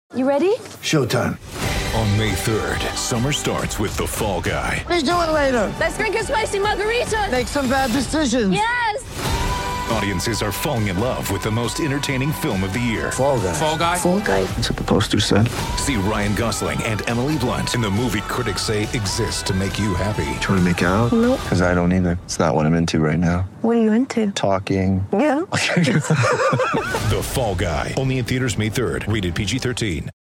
You ready? Showtime. On May 3rd, summer starts with The Fall Guy. Let's do it later. Let's drink a spicy margarita. Make some bad decisions. Yes! Audiences are falling in love with the most entertaining film of the year. Fall Guy. Fall Guy? Fall guy. That's what the poster said. See Ryan Gosling and Emily Blunt in the movie critics say exists to make you happy. Trying to make it out? Nope. Because I don't either. It's not what I'm into right now. What are you into? Talking. Yeah. The Fall Guy. Only in theaters May 3rd. Rated PG-13.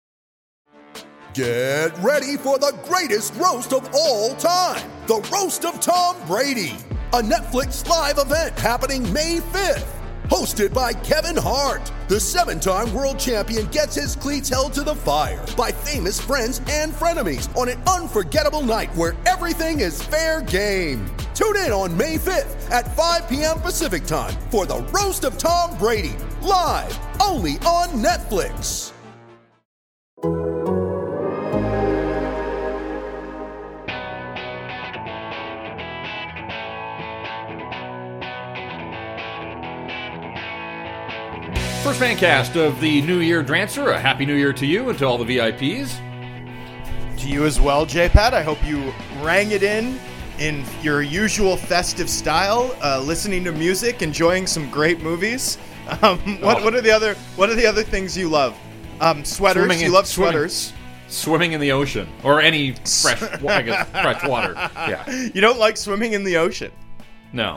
Get ready for the greatest roast of all time. The Roast of Tom Brady. A Netflix live event happening May 5th. Hosted by Kevin Hart. The 7-time world champion gets his cleats held to the fire by famous friends and frenemies on an unforgettable night where everything is fair game. Tune in on May 5th at 5 p.m. Pacific time for the Roast of Tom Brady. Live only on Netflix. First fan cast of the New Year Drancer. A happy New Year to you and to all the VIPs. To you as well, J-Pat. I hope you rang it in your usual festive style, listening to music, enjoying some great movies. What are the other things you love? Sweaters. You love sweaters. Swimming in the ocean or any fresh water. Yeah. You don't like swimming in the ocean? No.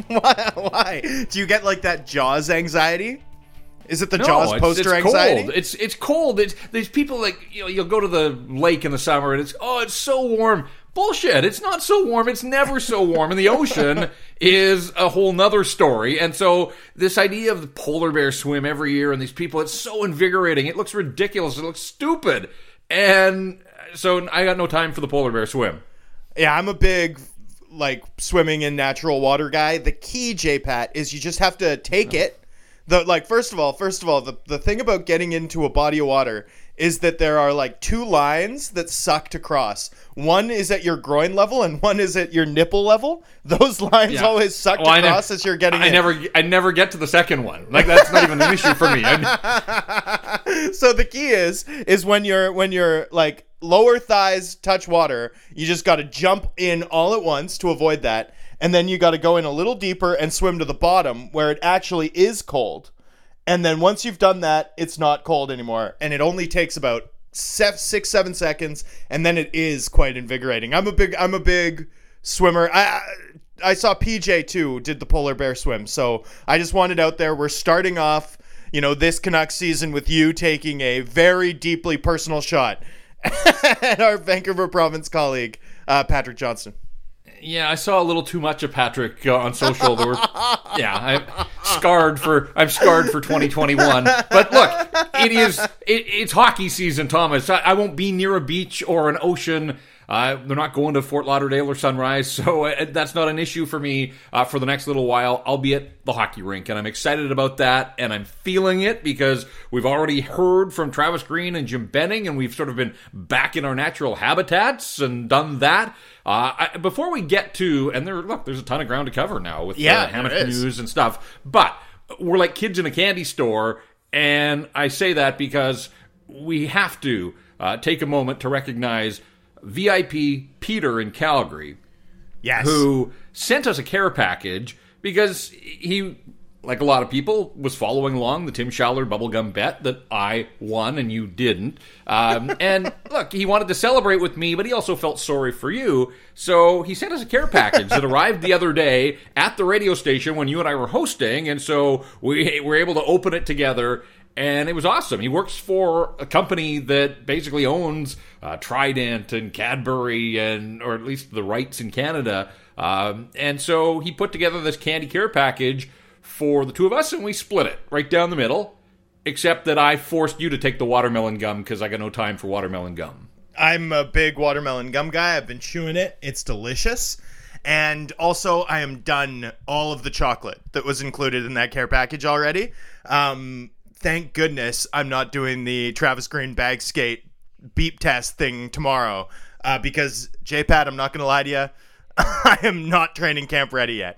Why? Do you get like that Jaws anxiety? Is it the No, Jaws poster it's anxiety? Cold. It's cold. These people like you'll go to the lake in the summer and it's so warm. Bullshit. It's not so warm. It's never so warm. And the ocean is a whole nother story. And so this idea of the polar bear swim every year and these people, it's so invigorating. It looks ridiculous. It looks stupid. And so I got no time for the polar bear swim. Yeah, I'm a big swimming in natural water guy. The key, J-Pat, is you just have to take it. First of all, the thing about getting into a body of water is that there are two lines that suck to cross. One is at your groin level and one is at your nipple level. Those lines always suck to cross as you're getting in. I never get to the second one. That's not even an issue for me. So the key is when your lower thighs touch water, you just got to jump in all at once to avoid that. And then you got to go in a little deeper and swim to the bottom where it actually is cold. And then once you've done that, it's not cold anymore. And it only takes about 6-7 seconds. And then it is quite invigorating. I'm a big swimmer. I saw PJ too did the polar bear swim. So I just wanted out there. We're starting off, this Canucks season with you taking a very deeply personal shot at our Vancouver province colleague, Patrick Johnston. Yeah, I saw a little too much of Patrick on social. I'm scarred for 2021. But look, it's hockey season, Thomas. I won't be near a beach or an ocean. They're not going to Fort Lauderdale or Sunrise, so that's not an issue for me for the next little while. I'll be at the hockey rink, and I'm excited about that, and I'm feeling it because we've already heard from Travis Green and Jim Benning, and we've sort of been back in our natural habitats and done that. Before we get to, and there's a ton of ground to cover now with Hammock News and stuff, but we're like kids in a candy store, and I say that because we have to take a moment to recognize VIP Peter in Calgary, who sent us a care package because he, like a lot of people, was following along the Tim Schaller bubblegum bet that I won and you didn't. And look, he wanted to celebrate with me, but he also felt sorry for you. So he sent us a care package that arrived the other day at the radio station when you and I were hosting. And so we were able to open it together. And it was awesome. He works for a company that basically owns Trident and Cadbury, or at least the rights in Canada. And so he put together this candy care package for the two of us, and we split it right down the middle, except that I forced you to take the watermelon gum because I got no time for watermelon gum. I'm a big watermelon gum guy. I've been chewing it. It's delicious. And also, I am done all of the chocolate that was included in that care package already. Thank goodness I'm not doing the Travis Green bag skate beep test thing tomorrow because, J-Pat, I'm not going to lie to you, I am not training camp ready yet.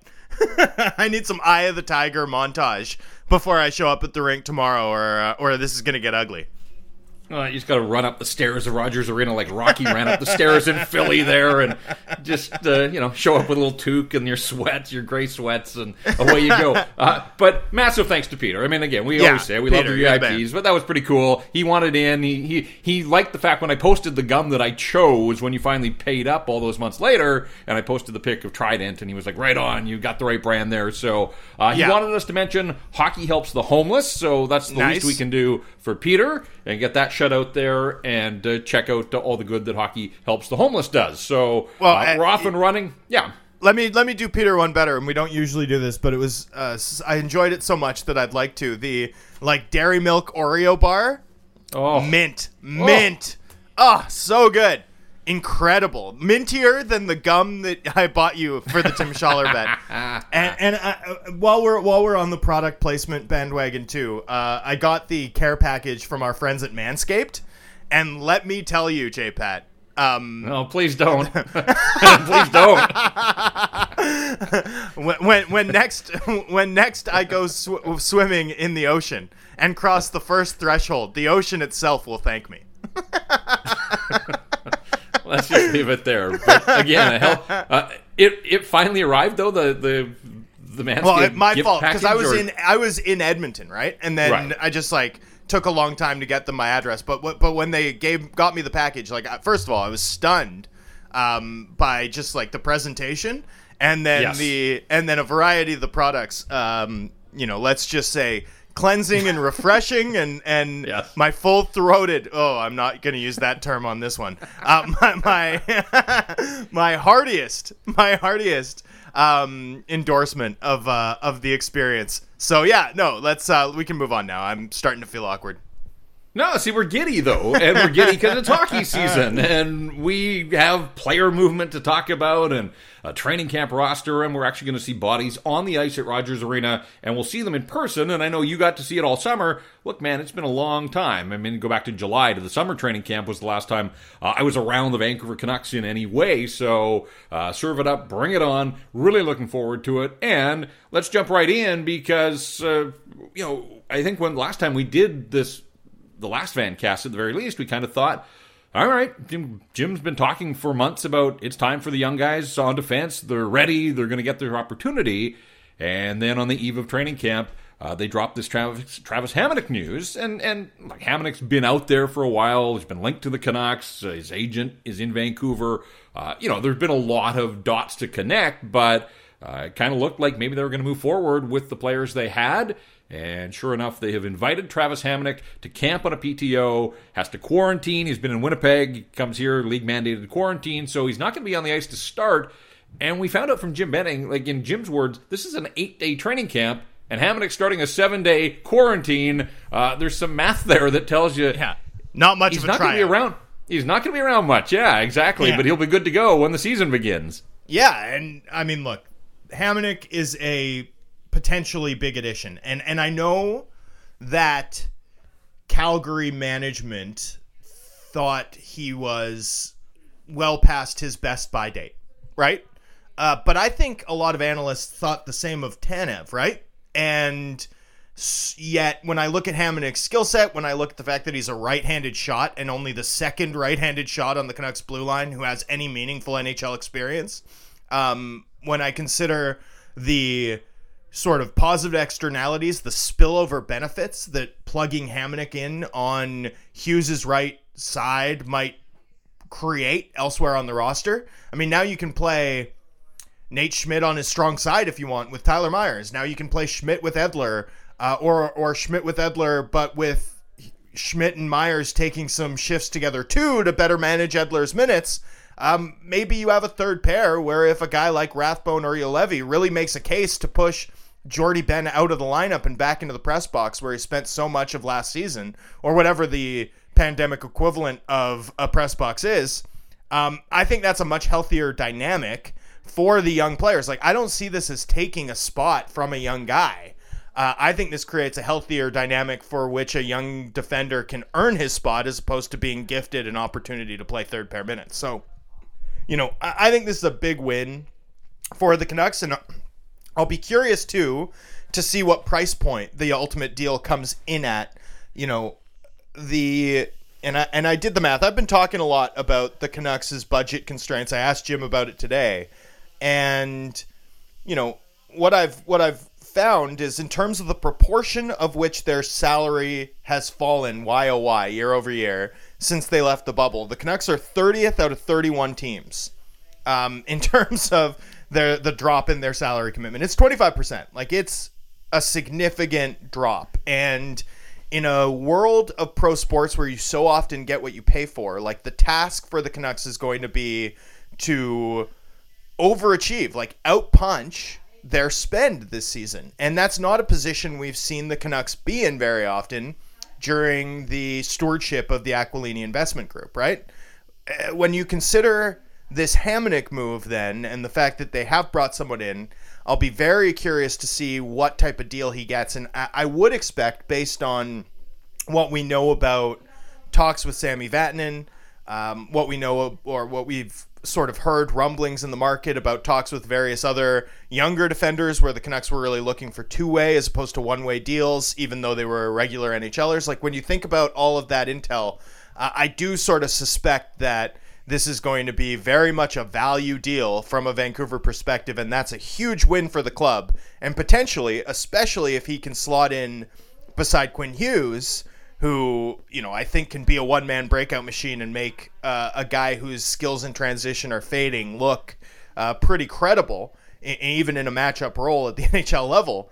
I need some Eye of the Tiger montage before I show up at the rink tomorrow or this is going to get ugly. You just got to run up the stairs of Rogers Arena like Rocky ran up the stairs in Philly there, and just show up with a little toque and your sweats, your gray sweats, and away you go. But massive thanks to Peter. I mean, again, we always say we love the VIPs, but that was pretty cool. He wanted in. He liked the fact when I posted the gum that I chose when you finally paid up all those months later, and I posted the pic of Trident, and he was like, "Right on, you got the right brand there." So he wanted us to mention Hockey Helps the Homeless, so that's the least we can do for Peter, and get that shut out there, and check out all the good that Hockey Helps the Homeless does. So we're off and running. Yeah. Let me do Peter one better, and we don't usually do this, but it was I enjoyed it so much that I'd like to. The Dairy Milk Oreo bar. Oh. Mint. Oh, so good. Incredible. Mintier than the gum that I bought you for the Tim Schaller bet. And while we're on the product placement bandwagon too, I got the care package from our friends at Manscaped, and let me tell you, J-Pat. No, please don't. Please don't. When next I go swimming in the ocean and cross the first threshold, the ocean itself will thank me. Let's just leave it there. But again, it finally arrived though. The Manscaped my gift fault, because package, I was in Edmonton, right? And then I just took a long time to get them my address. But when they got me the package, first of all, I was stunned by just the presentation, and then a variety of the products. Let's just say cleansing and refreshing, and yes. My full-throated. Oh, I'm not going to use that term on this one. My heartiest endorsement of the experience. So let's we can move on now. I'm starting to feel awkward. No, see, we're giddy, though, and we're giddy because it's hockey season, and we have player movement to talk about, and a training camp roster, and we're actually going to see bodies on the ice at Rogers Arena, and we'll see them in person, and I know you got to see it all summer. Look, man, it's been a long time. I mean, go back to July, to the summer training camp was the last time I was around the Vancouver Canucks in any way, so serve it up, bring it on, really looking forward to it, and let's jump right in, because, I think when last time we did this, the last Vancast at the very least, we kind of thought, all right, Jim's been talking for months about it's time for the young guys on defense. They're ready. They're going to get their opportunity. And then on the eve of training camp, they dropped this Travis Hamonic news. And Hamonic's been out there for a while. He's been linked to the Canucks. His agent is in Vancouver. There's been a lot of dots to connect, but it kind of looked like maybe they were going to move forward with the players they had. And sure enough, they have invited Travis Hamonic to camp on a PTO, has to quarantine. He's been in Winnipeg, he comes here, league-mandated quarantine, so he's not going to be on the ice to start. And we found out from Jim Benning, in Jim's words, this is an 8-day training camp, and Hamonic's starting a 7-day quarantine. There's some math there that tells you not much of a tryout. He's not going to be around much, exactly, but he'll be good to go when the season begins. Yeah, and I mean, look, Hamonic is a potentially big addition. And I know that Calgary management thought he was well past his best by date, right? But I think a lot of analysts thought the same of Tanev, right? And yet, when I look at Hamonic's skill set, when I look at the fact that he's a right-handed shot and only the second right-handed shot on the Canucks blue line who has any meaningful NHL experience, when I consider the sort of positive externalities, the spillover benefits that plugging Hamonic in on Hughes' right side might create elsewhere on the roster. I mean, now you can play Nate Schmidt on his strong side if you want with Tyler Myers. Now you can play Schmidt with Edler, or Schmidt with Edler, but with Schmidt and Myers taking some shifts together too to better manage Edler's minutes. Maybe you have a third pair where if a guy like Rathbone or Juolevi really makes a case to push Jordy Ben out of the lineup and back into the press box where he spent so much of last season, or whatever the pandemic equivalent of a press box is, I think that's a much healthier dynamic for the young players. I don't see this as taking a spot from a young guy. I think this creates a healthier dynamic for which a young defender can earn his spot as opposed to being gifted an opportunity to play third pair minutes. So, I think this is a big win for the Canucks, and I'll be curious, too, to see what price point the ultimate deal comes in at. The and I did the math. I've been talking a lot about the Canucks' budget constraints. I asked Jim about it today, and what I've found is in terms of the proportion of which their salary has fallen YOY year over year since they left the bubble, the Canucks are 30th out of 31 teams in terms of the drop in their salary commitment. It's 25%. Like, it's a significant drop. And in a world of pro sports where you so often get what you pay for, like, the task for the Canucks is going to be to overachieve, like outpunch their spend this season. And that's not a position we've seen the Canucks be in very often during the stewardship of the Aquilini Investment Group, right? When you consider this Hamonic move then, and the fact that they have brought someone in, I'll be very curious to see what type of deal he gets. And I would expect, based on what we know about talks with Sami Vatanen, what we know, or what we've sort of heard rumblings in the market about talks with various other younger defenders where the Canucks were really looking for two-way as opposed to one-way deals, even though they were regular NHLers. Like, when you think about all of that intel, I do sort of suspect that this is going to be very much a value deal from a Vancouver perspective, and that's a huge win for the club. And potentially, especially if he can slot in beside Quinn Hughes, who, I think can be a one-man breakout machine and make a guy whose skills in transition are fading look pretty credible, even in a matchup role at the NHL level.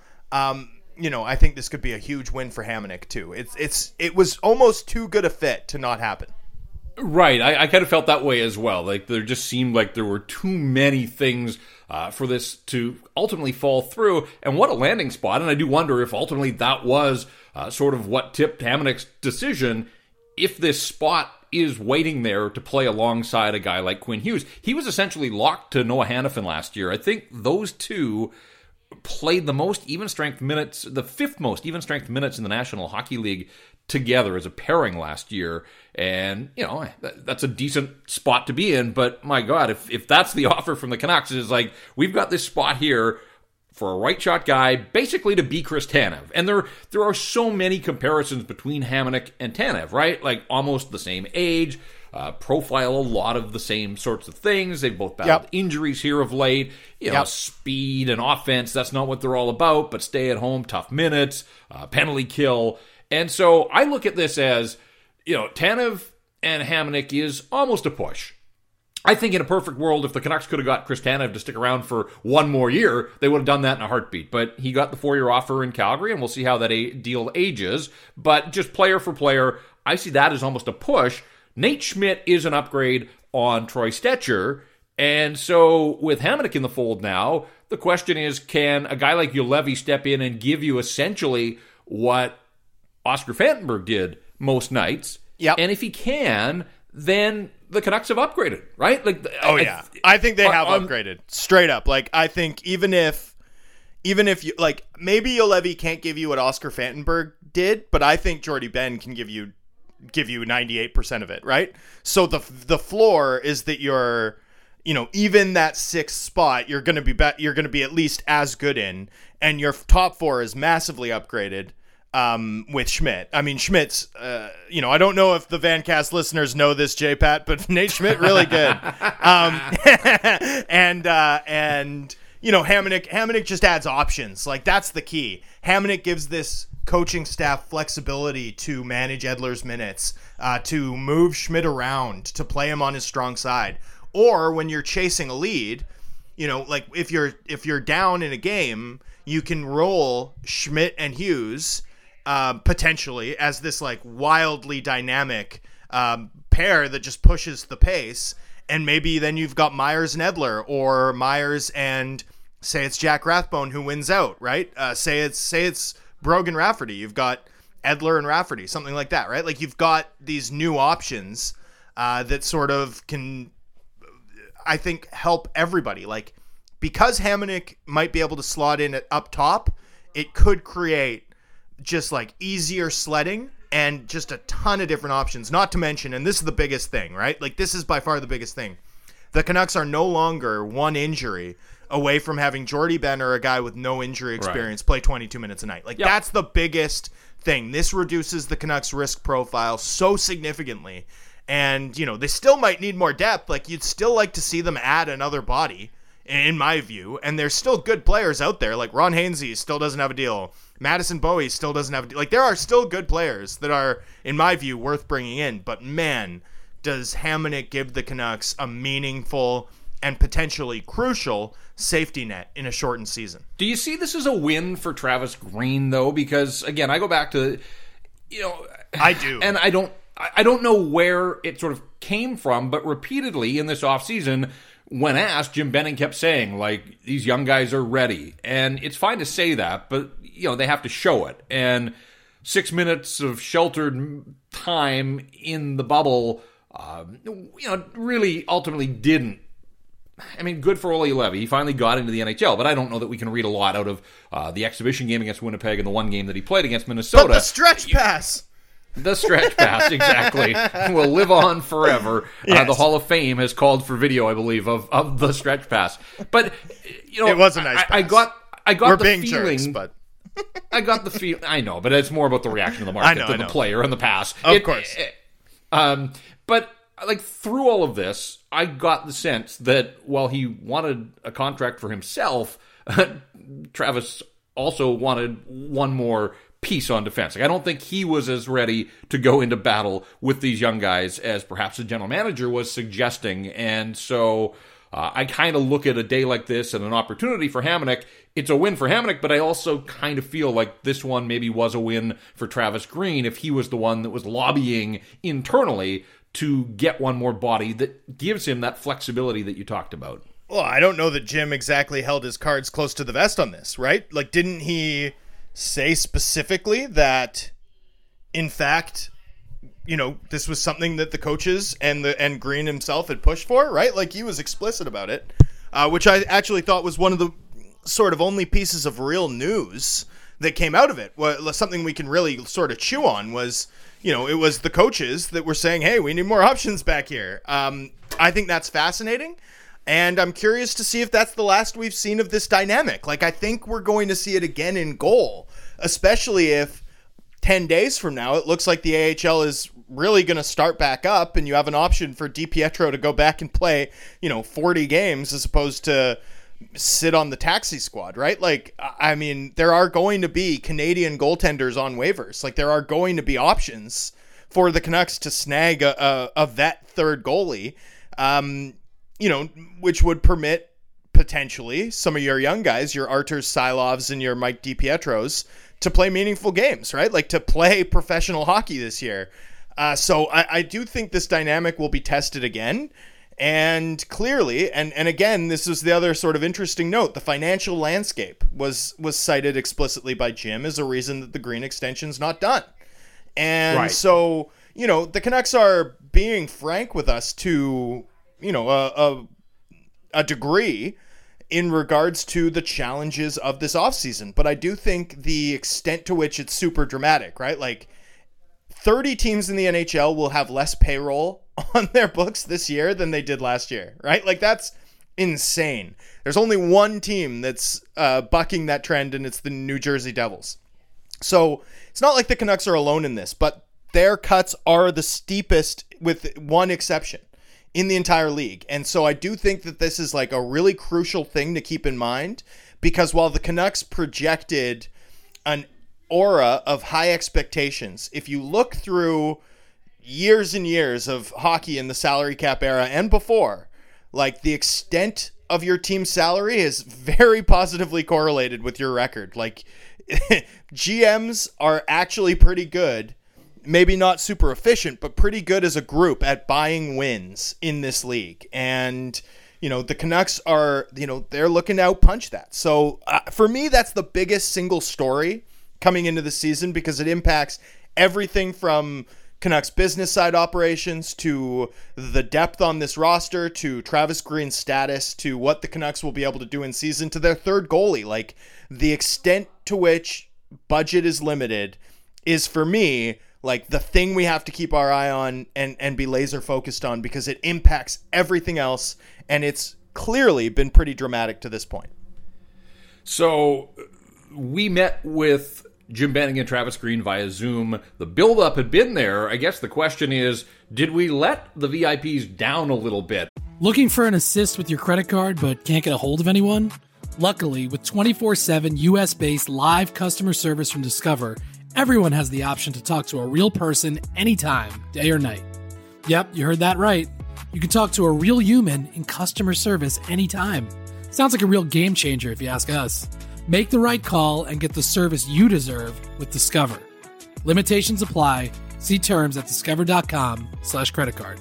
I think this could be a huge win for Hamonic too. It was almost too good a fit to not happen. Right, I kind of felt that way as well. Like, there just seemed like there were too many things for this to ultimately fall through. And what a landing spot. And I do wonder if ultimately that was sort of what tipped Hamonic's decision, if this spot is waiting there to play alongside a guy like Quinn Hughes. He was essentially locked to Noah Hanifin last year. I think those two played the most even-strength minutes, the fifth most even-strength minutes in the National Hockey League together as a pairing last year. And, that's a decent spot to be in. But, my God, if that's the offer from the Canucks, is like, we've got this spot here for a right-shot guy, basically to be Chris Tanev. And there are so many comparisons between Hamonic and Tanev, right? Like, almost the same age, profile a lot of the same sorts of things. They've both battled injuries here of late. Speed and offense, that's not what they're all about, but stay at home, tough minutes, penalty kill. And so I look at this as, Tanev and Hamonic is almost a push. I think in a perfect world, if the Canucks could have got Chris Tanev to stick around for one more year, they would have done that in a heartbeat. But he got the 4-year offer in Calgary, and we'll see how that deal ages. But just player for player, I see that as almost a push. Nate Schmidt is an upgrade on Troy Stecher. And so with Hamonic in the fold now, the question is, can a guy like Juolevi step in and give you essentially what Oscar Fantenberg did most nights? Yep. And if he can, then the Canucks have upgraded, right? Like, I think they have upgraded straight up. Like, I think even if you, like, maybe Juolevi can't give you what Oscar Fantenberg did, but I think Jordy Ben can give you 98% of it, right? So the floor is that you're, even that sixth spot, you're going to be at least as good in, and your top four is massively upgraded. With Schmidt. I mean, Schmidt's, I don't know if the VanCast listeners know this, J-Pat, but Nate Schmidt, really good. And Hamonic just adds options. Like, that's the key. Hamonic gives this coaching staff flexibility to manage Edler's minutes, to move Schmidt around, to play him on his strong side. Or when you're chasing a lead, like if you're down in a game, you can roll Schmidt and Hughes potentially as this like wildly dynamic pair that just pushes the pace, and maybe then you've got Myers and Edler, or Myers and say it's Jack Rathbone who wins out, right? Say it's Brogan Rafferty. You've got Edler and Rafferty, something like that, right? Like, you've got these new options that sort of can, I think, help everybody. Like, because Hamonic might be able to slot in up top, it could create just like easier sledding and just a ton of different options. Not to mention, and this is the biggest thing, right? Like, this is by far the biggest thing. The Canucks are no longer one injury away from having Jordy Ben or a guy with no injury experience play 22 minutes a night. Like, that's the biggest thing. This reduces the Canucks' risk profile so significantly. And, you know, they still might need more depth. Like, you'd still like to see them add another body, in my view. And there's still good players out there. Like, Ron Hainsey still doesn't have a deal. Madison Bowie still doesn't have a deal. Like, there are still good players that are, in my view, worth bringing in. But, man, does Hamonic give the Canucks a meaningful and potentially crucial safety net in a shortened season. Do you see this as a win for Travis Green, though? Because, again, I go back to, you know... I do. And I don't know where it sort of came from, but repeatedly in this offseason, when asked, Jim Benning kept saying, like, these young guys are ready. And it's fine to say that, but, you know, they have to show it. And 6 minutes of sheltered time in the bubble, you know, really ultimately didn't. I mean, good for Ole Levy. He finally got into the NHL, but I don't know that we can read a lot out of the exhibition game against Winnipeg and the one game that he played against Minnesota. But the stretch pass! The stretch pass, exactly, will live on forever. Yes. The Hall of Fame has called for video, I believe, of the stretch pass. But, you know, it was a nice pass. I got We're the being feeling, jerks, but... I got the feeling. I know, but it's more about the reaction of the market than the player and the pass. Of course. But like through all of this, I got the sense that while he wanted a contract for himself, Travis also wanted one more piece on defense. Like, I don't think he was as ready to go into battle with these young guys as perhaps the general manager was suggesting. And so I kind of look at a day like this and an opportunity for Hamonic. It's a win for Hamonic, but I also kind of feel like this one maybe was a win for Travis Green if he was the one that was lobbying internally to get one more body that gives him that flexibility that you talked about. Well, I don't know that Jim exactly held his cards close to the vest on this, right? Like, didn't he say specifically that, in fact, you know, this was something that the coaches and Green himself had pushed for, right? Like, he was explicit about it, which I actually thought was one of the sort of only pieces of real news that came out of it. Something we can really sort of chew on was, you know, it was the coaches that were saying, hey, we need more options back here. I think that's fascinating. And I'm curious to see if that's the last we've seen of this dynamic. Like, I think we're going to see it again in goal, especially if 10 days from now it looks like the AHL is really going to start back up and you have an option for DiPietro to go back and play, you know, 40 games as opposed to sit on the taxi squad, right? Like, I mean, there are going to be Canadian goaltenders on waivers. Like, there are going to be options for the Canucks to snag a vet third goalie. You know, which would permit potentially some of your young guys, your Arturs Silovs and your Mike DiPietros, to play meaningful games, right? Like, to play professional hockey this year. So I do think this dynamic will be tested again. And clearly, and again, this is the other sort of interesting note, the financial landscape was cited explicitly by Jim as a reason that the Green extension's not done. And so, you know, the Canucks are being frank with us to, you know, a degree in regards to the challenges of this offseason. But I do think the extent to which it's super dramatic, right? Like, 30 teams in the NHL will have less payroll on their books this year than they did last year, right? Like, that's insane. There's only one team that's bucking that trend, and it's the New Jersey Devils. So it's not like the Canucks are alone in this, but their cuts are the steepest, with one exception, in the entire league. And so I do think that this is like a really crucial thing to keep in mind, because while the Canucks projected an aura of high expectations, if you look through years and years of hockey in the salary cap era and before, like, the extent of your team's salary is very positively correlated with your record. Like, GMs are actually pretty good, maybe not super efficient, but pretty good as a group at buying wins in this league. And, you know, the Canucks are, you know, they're looking to outpunch that. So for me, that's the biggest single story coming into the season, because it impacts everything from Canucks business side operations to the depth on this roster to Travis Green's status to what the Canucks will be able to do in season to their third goalie. Like, the extent to which budget is limited is, for me, like, the thing we have to keep our eye on and be laser focused on, because it impacts everything else. And it's clearly been pretty dramatic to this point. So we met with Jim Benning and Travis Green via Zoom. The build-up had been there. I guess the question is, did we let the VIPs down a little bit? Looking for an assist with your credit card but can't get a hold of anyone? Luckily, with 24/7 US-based live customer service from Discover, everyone has the option to talk to a real person anytime, day or night. Yep, you heard that right. You can talk to a real human in customer service anytime. Sounds like a real game changer if you ask us. Make the right call and get the service you deserve with Discover. Limitations apply. See terms at discover.com/creditcard.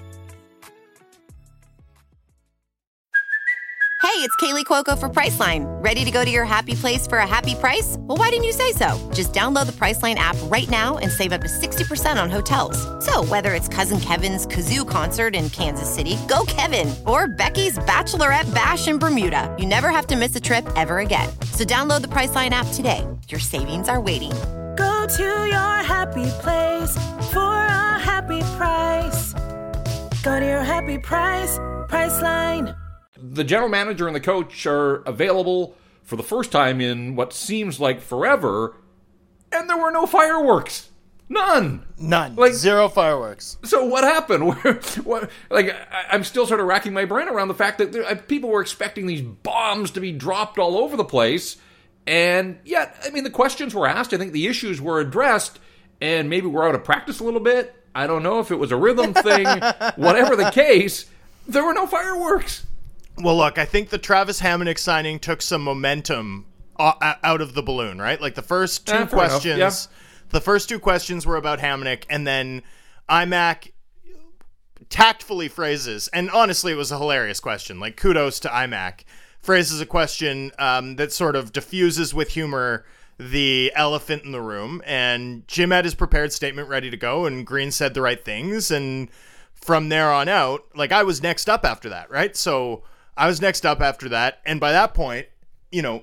Hey, it's Kaylee Cuoco for Priceline. Ready to go to your happy place for a happy price? Well, why didn't you say so? Just download the Priceline app right now and save up to 60% on hotels. So whether it's Cousin Kevin's Kazoo Concert in Kansas City, go Kevin, or Becky's Bachelorette Bash in Bermuda, you never have to miss a trip ever again. So download the Priceline app today. Your savings are waiting. Go to your happy place for a happy price. Go to your happy price, Priceline. The general manager and the coach are available for the first time in what seems like forever, and there were no fireworks. None. Zero fireworks. So what happened? I'm still sort of racking my brain around the fact that people were expecting these bombs to be dropped all over the place, and yet, I mean, the questions were asked. I think the issues were addressed, and maybe we're out of practice a little bit. I don't know if it was a rhythm thing. Whatever the case, there were no fireworks. Well, look, I think the Travis Hamonic signing took some momentum out of the balloon, right? Like the first two questions, the first two questions were about Hamonic, and then IMAC tactfully phrases, and honestly, it was a hilarious question. Like, kudos to IMAC, phrases a question that sort of diffuses with humor the elephant in the room, and Jim had his prepared statement ready to go, and Green said the right things, and from there on out, like, I was next up after that, right? So I was next up after that, and by that point, you know,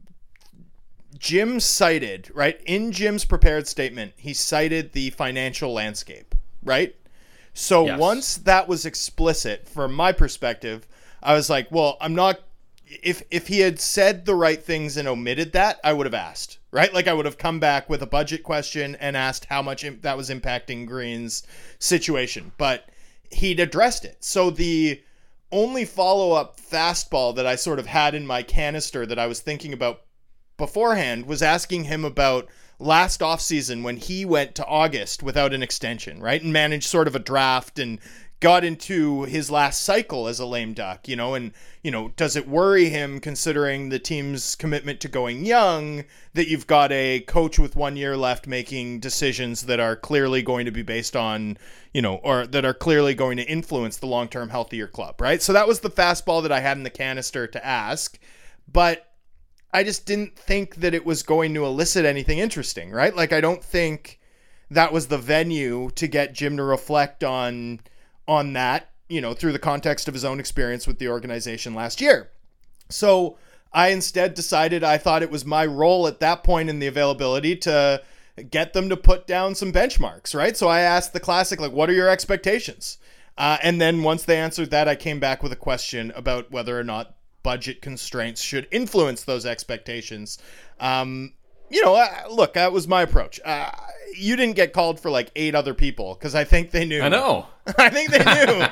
Jim cited, right, in Jim's prepared statement, he cited the financial landscape, right? So yes. Once that was explicit, from my perspective, I was like, well, I'm not, if he had said the right things and omitted that, I would have asked, right? Like, I would have come back with a budget question and asked how much that was impacting Green's situation, but he'd addressed it. So the only follow-up fastball that I sort of had in my canister that I was thinking about beforehand was asking him about last offseason when he went to August without an extension, right? And managed sort of a draft and got into his last cycle as a lame duck, you know, and, you know, does it worry him considering the team's commitment to going young that you've got a coach with 1 year left making decisions that are clearly going to be based on, you know, or that are clearly going to influence the long-term healthier club, right? So that was the fastball that I had in the canister to ask, but I just didn't think that it was going to elicit anything interesting, right? Like, I don't think that was the venue to get Jim to reflect on that, you know, through the context of his own experience with the organization last year. So I instead decided I thought it was my role at that point in the availability to get them to put down some benchmarks, right? So I asked the classic, like, what are your expectations? And then once they answered that, I came back with a question about whether or not budget constraints should influence those expectations. You know, look, that was my approach. You didn't get called for like 8 other people because I think they knew. I know. I think they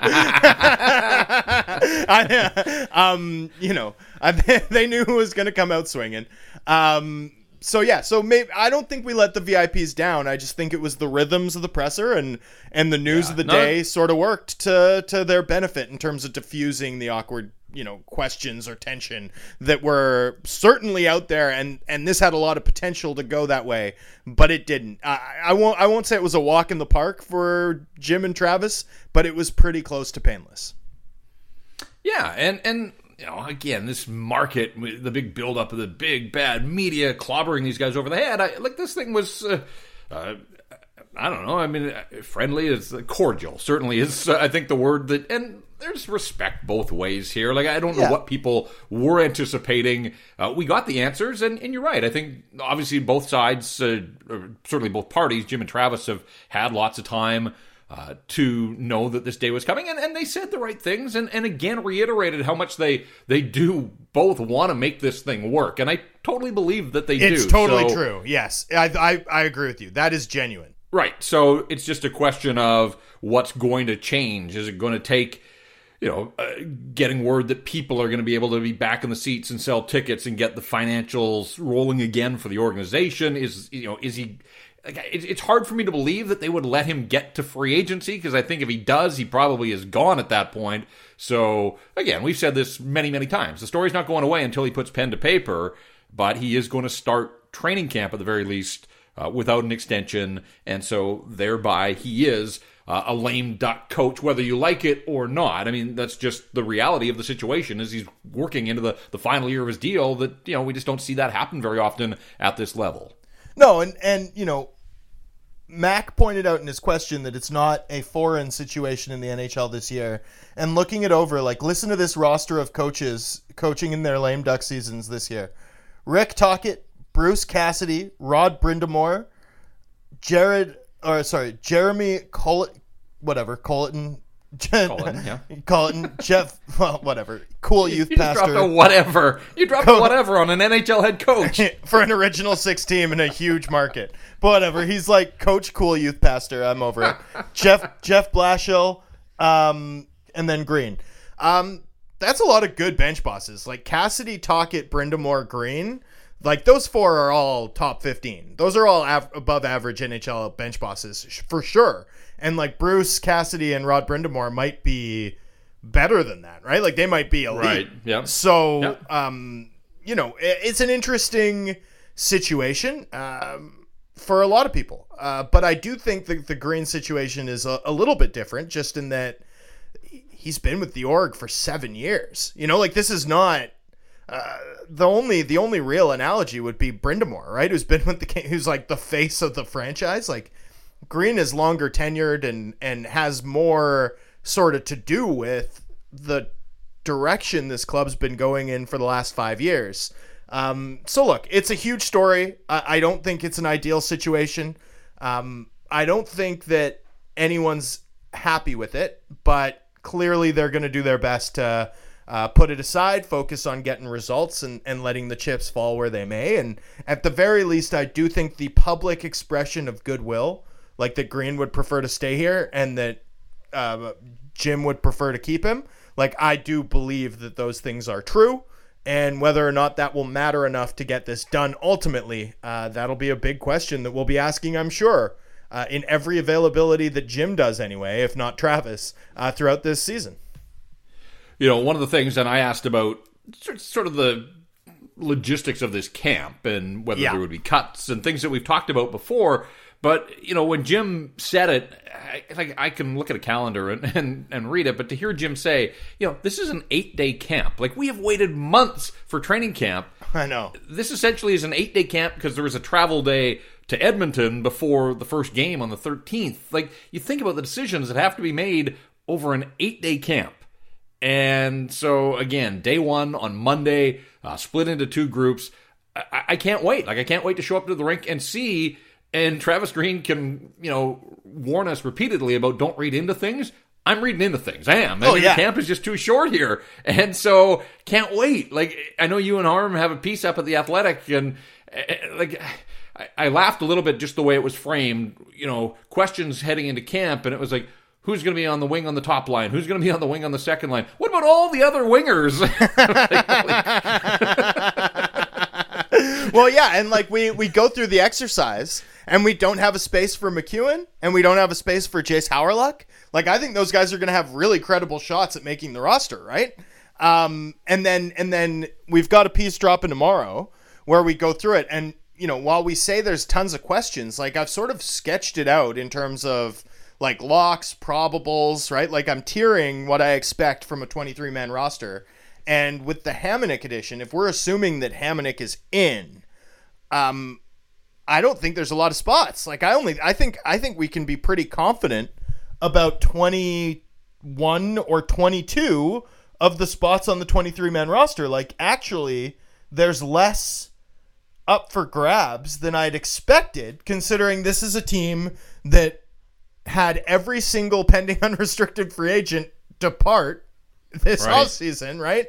knew. You know, they knew who was going to come out swinging. So yeah, so maybe I don't think we let the VIPs down. I just think it was the rhythms of the presser and the news of the day sort of worked to their benefit in terms of diffusing the awkward, you know, questions or tension that were certainly out there, and this had a lot of potential to go that way, but it didn't. I won't say it was a walk in the park for Jim and Travis, but it was pretty close to painless. Yeah, and you know, again, this market, the big buildup of the big bad media clobbering these guys over the head. This thing was, I don't know. I mean, friendly is cordial. Certainly is. I think the word that, and there's respect both ways here. Like, I don't know what people were anticipating. We got the answers, and you're right. I think obviously both sides, certainly both parties, Jim and Travis, have had lots of time to know that this day was coming. And they said the right things and again reiterated how much they do both want to make this thing work. And I totally believe that they do. It's totally true. Yes, I agree with you. That is genuine. Right. So it's just a question of what's going to change. Is it going to take, getting word that people are going to be able to be back in the seats and sell tickets and get the financials rolling again for the organization? Is he... It's hard for me to believe that they would let him get to free agency, because I think if he does, he probably is gone at that point. So, again, we've said this many, many times. The story's not going away until he puts pen to paper, but he is going to start training camp at the very least without an extension, and so thereby he is a lame duck coach, whether you like it or not. I mean, that's just the reality of the situation, is he's working into the final year of his deal that, we just don't see that happen very often at this level. No, and Mac pointed out in his question that it's not a foreign situation in the NHL this year. And looking it over, listen to this roster of coaches coaching in their lame duck seasons this year. Rick Tocchet, Bruce Cassidy, Rod Brind'Amour, Jeremy Colleton, Jeff, cool youth pastor. You dropped a whatever. You dropped a whatever on an NHL head coach. For an Original Six team in a huge market. But whatever, he's like coach cool youth pastor. I'm over it. Jeff Blashill, and then Green. That's a lot of good bench bosses. Like Cassidy, Tocchet, Brind'Amour, Green. Those four are all top 15. Those are all above average NHL bench bosses for sure. And Bruce Cassidy and Rod Brind'Amour might be better than that, right? They might be elite. Right. Yeah. So, it's an interesting situation for a lot of people. But I do think that the Green situation is a little bit different, just in that he's been with the org for 7 years. This is not. The only real analogy would be Brind'Amour, right? Who's been with who's the face of the franchise. Green is longer tenured and has more sort of to do with the direction this club's been going in for the last 5 years. So look, it's a huge story. I don't think it's an ideal situation. I don't think that anyone's happy with it, but clearly they're going to do their best to put it aside, focus on getting results and letting the chips fall where they may. And at the very least, I do think the public expression of goodwill, that Green would prefer to stay here and that Jim would prefer to keep him, I do believe that those things are true. And whether or not that will matter enough to get this done ultimately, that'll be a big question that we'll be asking, I'm sure, in every availability that Jim does anyway, if not Travis, throughout this season. One of the things, and I asked about sort of the logistics of this camp and whether there would be cuts and things that we've talked about before. But, when Jim said it, I can look at a calendar and read it, but to hear Jim say, this is an 8-day camp. We have waited months for training camp. I know. This essentially is an 8-day camp because there was a travel day to Edmonton before the first game on the 13th. You think about the decisions that have to be made over an 8-day camp. And so, again, day one on Monday, split into two groups. I can't wait. I can't wait to show up to the rink and see. And Travis Green can, warn us repeatedly about don't read into things. I'm reading into things. I am. The camp is just too short here. And so, can't wait. I know you and Harm have a piece up at The Athletic, and, I laughed a little bit just the way it was framed. Questions heading into camp, and it was who's going to be on the wing on the top line? Who's going to be on the wing on the second line? What about all the other wingers? Well, yeah, and we go through the exercise, and we don't have a space for McEwen, and we don't have a space for Jace Howerluck. I think those guys are going to have really credible shots at making the roster, right? And then we've got a piece dropping tomorrow where we go through it, and while we say there's tons of questions, I've sort of sketched it out in terms of locks, probables, right? I'm tiering what I expect from a 23-man roster. And with the Hamonic edition, if we're assuming that Hamonic is in, I don't think there's a lot of spots. I think we can be pretty confident about 21 or 22 of the spots on the 23-man roster. Actually, there's less up for grabs than I'd expected, considering this is a team that had every single pending unrestricted free agent depart this offseason, right?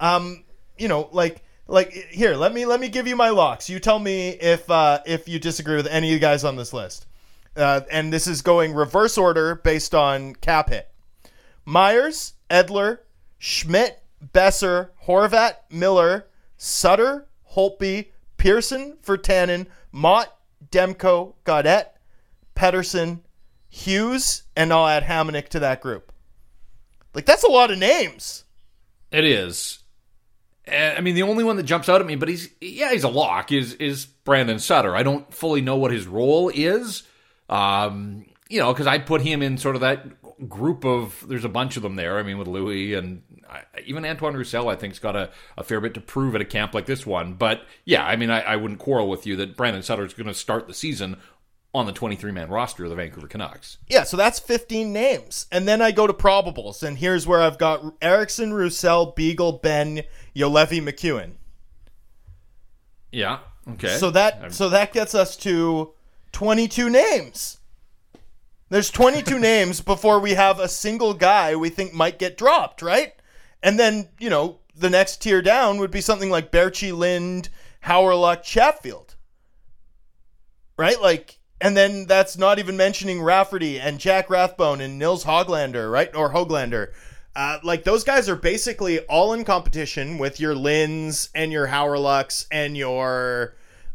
Here, let me give you my locks. You tell me if you disagree with any of you guys on this list. And this is going reverse order based on cap hit. Myers, Edler, Schmidt, Besser, Horvat, Miller, Sutter, Holtby, Pearson, Virtanen, Mott, Demko, Gaudette, Pettersson, Hughes, and I'll add Hamonic to that group. Like, that's a lot of names. It is. I mean, the only one that jumps out at me, but he's a lock, is Brandon Sutter. I don't fully know what his role is, because I put him in sort of that group of, there's a bunch of them there. I mean, with Louis and even Antoine Roussel, I think, has got a fair bit to prove at a camp like this one. But yeah, I mean, I wouldn't quarrel with you that Brandon Sutter is going to start the season on the 23-man roster of the Vancouver Canucks. Yeah, so that's 15 names. And then I go to probables, and here's where I've got Eriksson, Roussel, Beagle, Ben, Jolevi, McEwen. Yeah, okay. So that gets us to 22 names. There's 22 names before we have a single guy we think might get dropped, right? And then, the next tier down would be something like Berchi, Lind, Hauerluck, Chatfield. Right? And then that's not even mentioning Rafferty and Jack Rathbone and Nils Hoglander, right? Or Hoglander. Those guys are basically all in competition with your Linds and your Hauerlucks and your,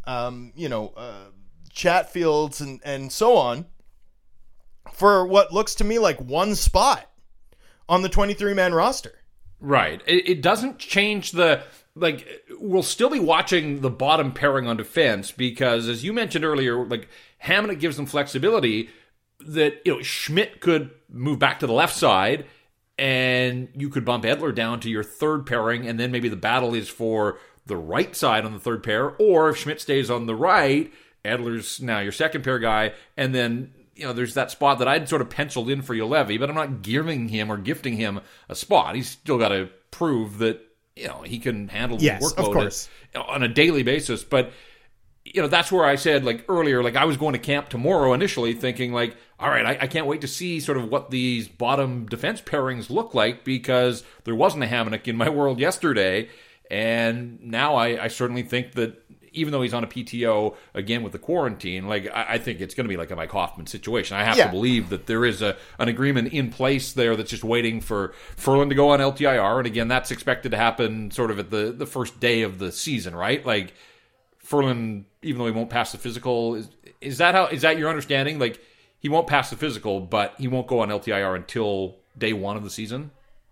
Chatfields and so on for what looks to me like one spot on the 23-man roster. Right. It doesn't change we'll still be watching the bottom pairing on defense because, as you mentioned earlier, Hamonic gives them flexibility that, Schmidt could move back to the left side and you could bump Edler down to your third pairing, and then maybe the battle is for the right side on the third pair, or if Schmidt stays on the right, Edler's now your second pair guy, and then there's that spot that I'd sort of penciled in for Jolevi, but I'm not giving him or gifting him a spot. He's still got to prove that he can handle the workload of course, on a daily basis. But that's where I said earlier, I was going to camp tomorrow initially thinking all right, I can't wait to see sort of what these bottom defense pairings look like because there wasn't a Hamonic in my world yesterday. And now I certainly think that even though he's on a PTO again with the quarantine, I think it's going to be like a Mike Hoffman situation. I have to believe that there is an agreement in place there that's just waiting for Ferland to go on LTIR. And again, that's expected to happen sort of at the first day of the season, right? Ferland, even though he won't pass the physical, is that your understanding? He won't pass the physical, but he won't go on LTIR until day one of the season?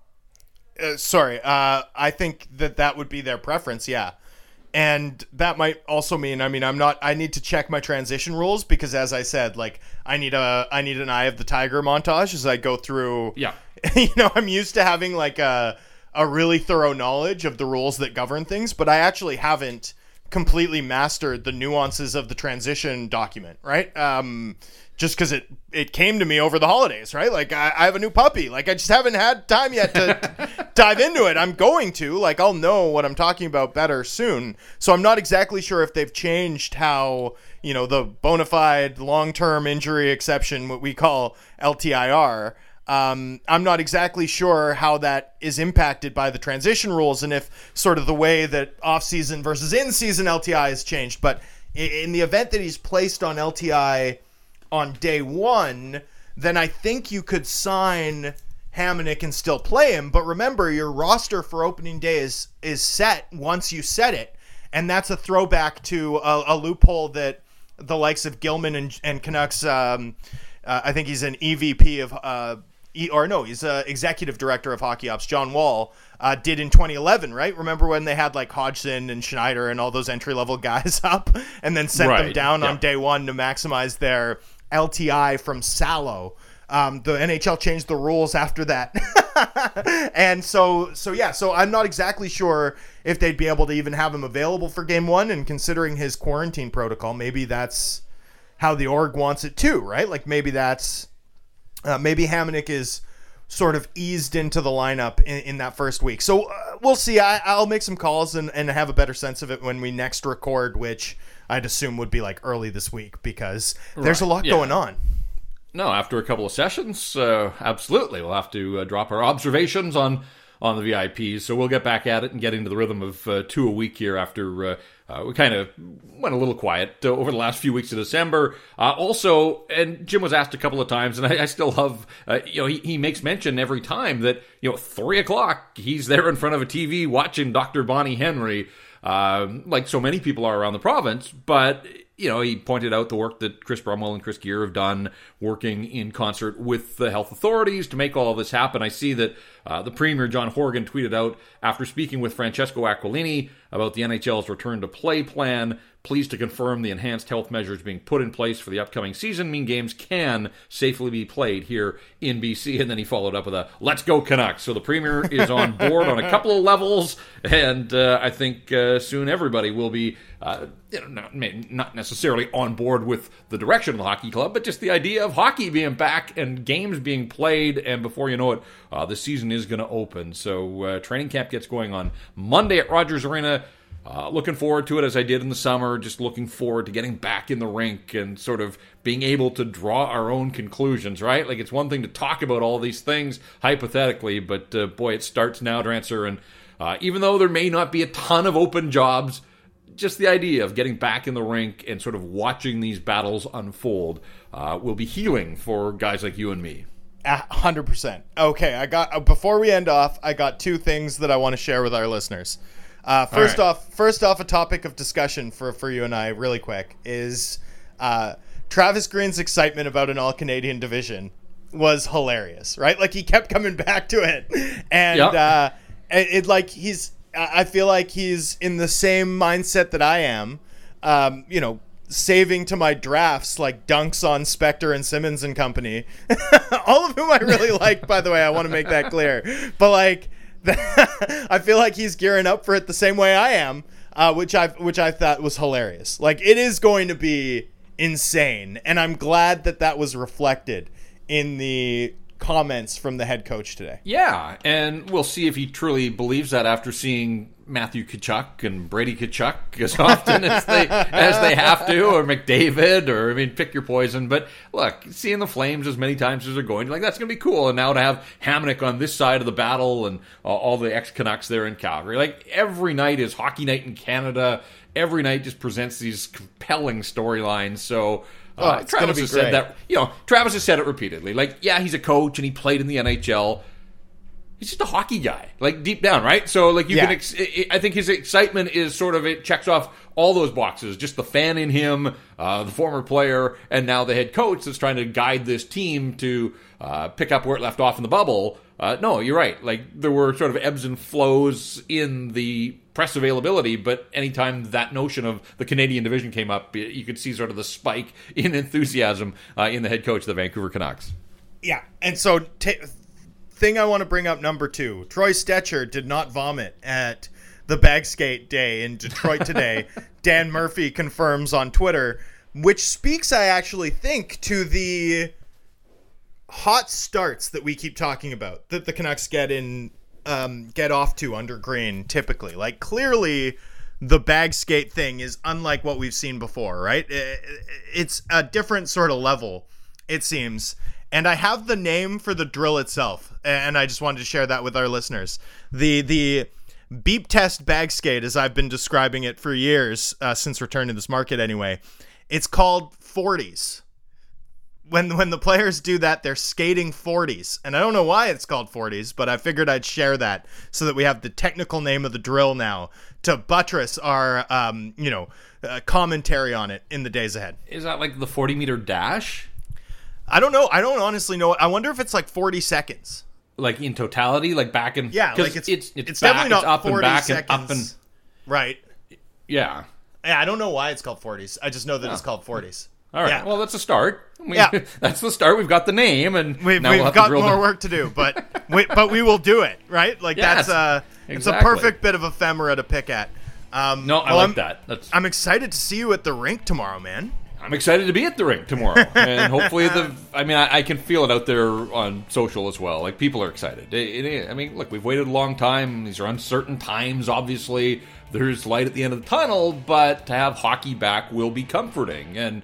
I think that would be their preference, yeah. And that might also mean, I need to check my transition rules because, as I said, I need an Eye of the Tiger montage as I go through. Yeah. I'm used to having a really thorough knowledge of the rules that govern things, but I actually haven't completely mastered the nuances of the transition document, right? Just because it came to me over the holidays, right? I have a new puppy. I just haven't had time yet to dive into it. I'm going to. I'll know what I'm talking about better soon. So I'm not exactly sure if they've changed how, the bona fide long-term injury exception, what we call LTIR. I'm not exactly sure how that is impacted by the transition rules and if sort of the way that off-season versus in-season LTI has changed. But in the event that he's placed on LTI on day one, then I think you could sign Hamonic and still play him. But remember, your roster for opening day is set once you set it. And that's a throwback to a loophole that the likes of Gilman and Canucks, I think he's an EVP of... he's executive director of hockey ops, John Wall, did in 2011, right? Remember when they had Hodgson and Schneider and all those entry-level guys up and then sent them down on day one to maximize their LTI from Salo. The NHL changed the rules after that. And so I'm not exactly sure if they'd be able to even have him available for game one, and considering his quarantine protocol, maybe that's how the org wants it too, right? Maybe that's... maybe Hamonic is sort of eased into the lineup in that first week. So we'll see. I'll make some calls and have a better sense of it when we next record, which I'd assume would be early this week because there's a lot going on. No, after a couple of sessions, absolutely. We'll have to drop our observations on the VIPs. So we'll get back at it and get into the rhythm of 2 a week here after we kind of went a little quiet over the last few weeks of December. Also, and Jim was asked a couple of times, and I still love, he makes mention every time that, 3 o'clock, he's there in front of a TV watching Dr. Bonnie Henry, like so many people are around the province, but he pointed out the work that Chris Brumwell and Chris Gear have done working in concert with the health authorities to make all of this happen. I see that the Premier, John Horgan, tweeted out after speaking with Francesco Aquilini about the NHL's return to play plan, pleased to confirm the enhanced health measures being put in place for the upcoming season mean games can safely be played here in BC. And then he followed up with a "Let's go Canucks." So the Premier is on board on a couple of levels, and I think soon everybody will be not necessarily on board with the direction of the hockey club, but just the idea of hockey being back and games being played, and before you know it, the season is going to open. So training camp gets going on Monday at Rogers Arena. Looking forward to it as I did in the summer, just looking forward to getting back in the rink and sort of being able to draw our own conclusions, right? Like, it's one thing to talk about all these things hypothetically, but boy, it starts now to answer. And even though there may not be a ton of open jobs, just the idea of getting back in the rink and sort of watching these battles unfold will be healing for guys like you and me. 100%. Okay, before we end off, I got 2 things that I want to share with our listeners. First off, a topic of discussion for you and I, really quick, is Travis Green's excitement about an all-Canadian division was hilarious, right? Like, he kept coming back to it, and I feel like he's in the same mindset that I am. Saving to my drafts like dunks on Spector and Simmons and company, all of whom I really like, by the way. I want to make that clear, but like. I feel like he's gearing up for it the same way I am, which I thought was hilarious. Like, it is going to be insane, and I'm glad that was reflected in the comments from the head coach today. Yeah, and we'll see if he truly believes that after seeing Matthew Tkachuk and Brady Tkachuk as often as they have to, or McDavid, or, pick your poison. But look, seeing the Flames as many times as they're going, like, that's going to be cool. And now to have Hamonic on this side of the battle and all the ex-Canucks there in Calgary. Like, every night is hockey night in Canada. Every night just presents these compelling storylines. So Travis has said that. Travis has said it repeatedly. Like, yeah, he's a coach and he played in the NHL. He's just a hockey guy, like, deep down, right? So, like, I think his excitement is sort of, it checks off all those boxes. Just the fan in him, the former player, and now the head coach that's trying to guide this team to pick up where it left off in the bubble. No, you're right. Like, there were sort of ebbs and flows in the press availability, but anytime that notion of the Canadian division came up, you could see sort of the spike in enthusiasm in the head coach of the Vancouver Canucks. Yeah, and so thing I want to bring up, number 2, Troy Stecher did not vomit at the bag skate day in Detroit today. Dan Murphy confirms on Twitter, which speaks, I actually think, to the hot starts that we keep talking about that the Canucks get off to under Green typically. Like, clearly the bag skate thing is unlike what we've seen before, right? It's a different sort of level, it seems. And I have the name for the drill itself, and I just wanted to share that with our listeners. The beep test bag skate, as I've been describing it for years, since returning to this market anyway, it's called 40s. When the players do that, they're skating 40s. And I don't know why it's called 40s, but I figured I'd share that so that we have the technical name of the drill now to buttress our commentary on it in the days ahead. Is that like the 40-meter dash? I don't know. I don't honestly know. I wonder if it's like 40 seconds. Like in totality, like back and... Yeah, like it's back, definitely not it's up 40 and back seconds. And up and... Right. Yeah. Yeah, I don't know why it's called 40s. I just know that it's called 40s. All right. Yeah. Well, that's a start. That's the start. We've got the name, and we've got more work to do, but we will do it, right? Like, yes, it's a perfect bit of ephemera to pick at. I like that. I'm excited to see you at the rink tomorrow, man. I'm excited to be at the rink tomorrow, and hopefully I can feel it out there on social as well. Like, people are excited. Look, we've waited a long time. These are uncertain times, obviously. There's light at the end of the tunnel, but to have hockey back will be comforting. And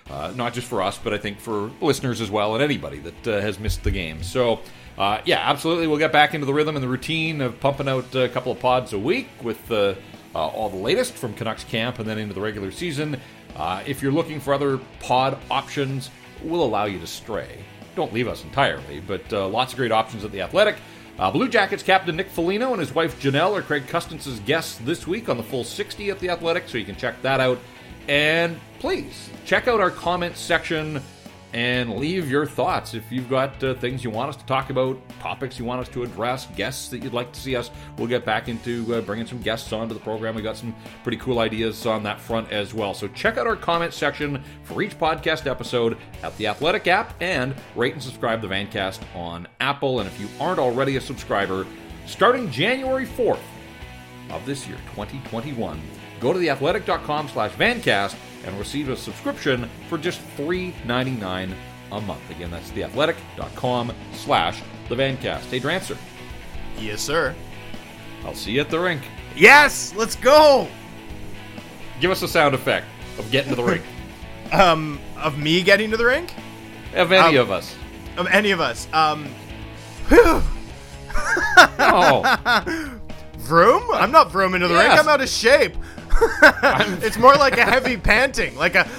not just for us, but I think for listeners as well, and anybody that has missed the game. So, yeah, absolutely. We'll get back into the rhythm and the routine of pumping out a couple of pods a week with all the latest from Canucks camp and then into the regular season. If you're looking for other pod options, we'll allow you to stray. Don't leave us entirely, but lots of great options at The Athletic. Blue Jackets captain Nick Foligno and his wife Janelle are Craig Custance' guests this week on the Full 60 at The Athletic, so you can check that out. And please, check out our comments section and leave your thoughts. If you've got things you want us to talk about, topics you want us to address, guests that you'd like to see us, we'll get back into bringing some guests onto the program. We got some pretty cool ideas on that front as well. So check out our comment section for each podcast episode at the Athletic app, and rate and subscribe to the Vancast on Apple. And if you aren't already a subscriber, starting January 4th of this year, 2021, go to theathletic.com/Vancast and receive a subscription for just $3.99 a month. Again, that's theathletic.com/thevancast. Hey, Drancer. Yes, sir. I'll see you at the rink. Yes, let's go. Give us a sound effect of getting to the rink. Of me getting to the rink? Of any of us. Of any of us. Oh. Vroom? I'm not vrooming to the rink. I'm out of shape. It's more like a heavy panting, like a.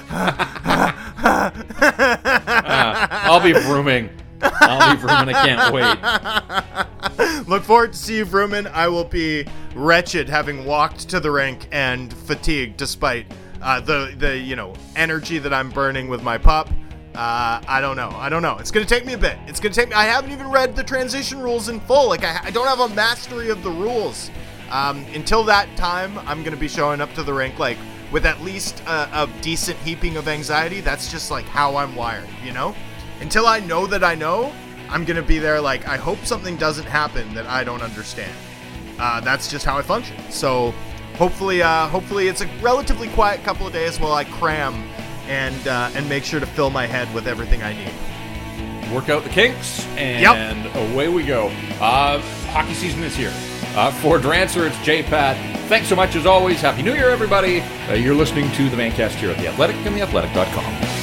I'll be vrooming. I can't wait. Look forward to see you vrooming. I will be wretched having walked to the rink and fatigued despite the energy that I'm burning with my pup. I don't know. It's gonna take me a bit. I haven't even read the transition rules in full. Like I don't have a mastery of the rules. Until that time, I'm going to be showing up to the rink like with at least a decent heaping of anxiety. That's just like how I'm wired, you know? Until I know that I know, I'm going to be there like, I hope something doesn't happen that I don't understand. That's just how I function. So hopefully it's a relatively quiet couple of days while I cram and make sure to fill my head with everything I need. Work out the kinks, and away we go. Hockey season is here. For Drancer, it's J-Pat. Thanks so much as always. Happy New Year, everybody. You're listening to the Vancast here at The Athletic and theathletic.com.